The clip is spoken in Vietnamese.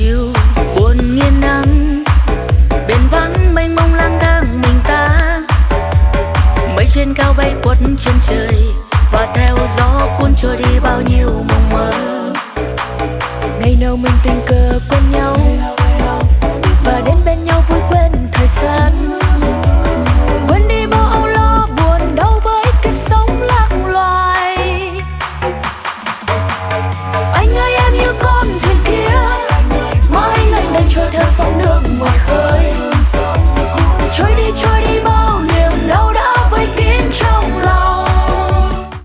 chiều buồn nghiêng nắng, biển vắng mênh mông lang thang mình ta, mây trên cao bay quất trên trời và theo gió cuốn trôi đi bao nhiêu mộng mơ. Ngày nào mình tình